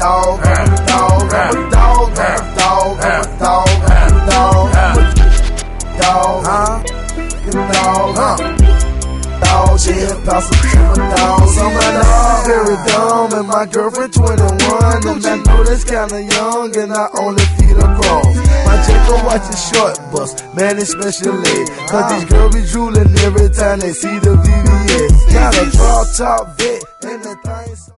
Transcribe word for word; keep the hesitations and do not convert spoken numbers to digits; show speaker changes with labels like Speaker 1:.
Speaker 1: dog, I'm a dog, I'm a dog, I'm a dog, I'm a dog, I'm a dog, I'm a dog, huh? Dog, huh? Dog, yeah, pass it to my dog. So my dog very dumb, and my girlfriend twenty-one, and I know that's kinda young, and I only feed her crumbs. My Jacob watch his short bus, man, especially, cause these girls be drooling every time they see the V V S. Got a drop top vet, and the thing.